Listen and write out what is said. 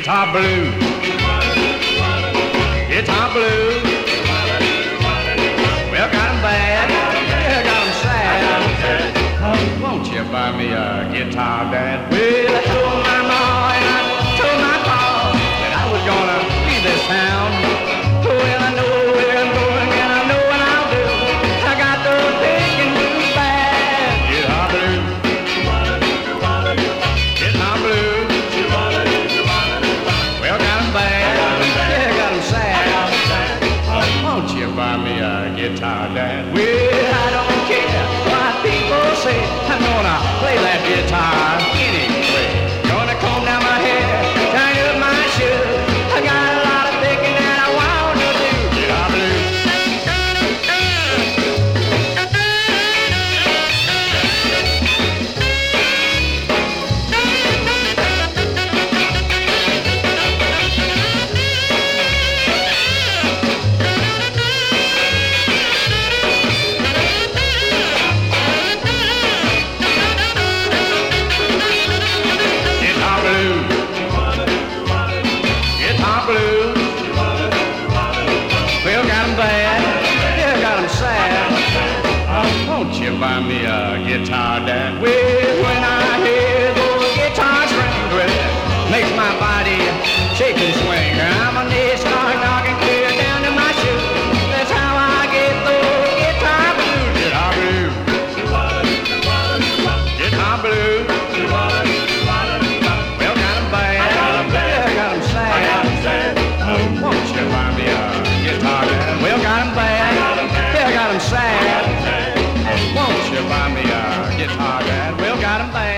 guitar blues, guitar blues. Well, got 'em bad, yeah, got 'em sad. Won't you buy me a guitar, Dad? Well, I told my ma and I told my pa that I was gonna leave this town. Well, I know where I'm going and I know what I'll do. I got those picking blues bad. Guitar blues, guitar blues. Well, got 'em bad, yeah, got 'em sad. Won't you buy me a guitar, Dad? Well, I don't care what people say. I'm gonna play that guitar anyway. Gonna comb down my hair, turn up my shoes. I got a lot of thinking that I want to do. Guitar blues. Won't you buy me a guitar, Dad? Well, when I hear those guitar strings, well, it makes my body shake and swing. My knees start knocking clear down to my shoes. That's how I get those guitar blues. Guitar blues. Guitar blues. Well, got 'em bad, yeah, got 'em sad. Won't you buy me a guitar, Dad? Well, got 'em bad, yeah, got 'em sad. Won't you buy me a guitar, Dad? Well, got 'em bad.